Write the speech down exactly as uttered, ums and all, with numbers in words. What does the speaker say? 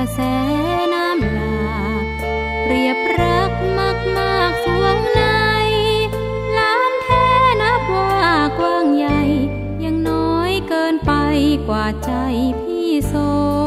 แสน้ำหลากเปรียบรักมากมากสวงในล้ำแท้นับว่ากว้างใหญ่ยังน้อยเกินไปกว่าใจพี่ทรง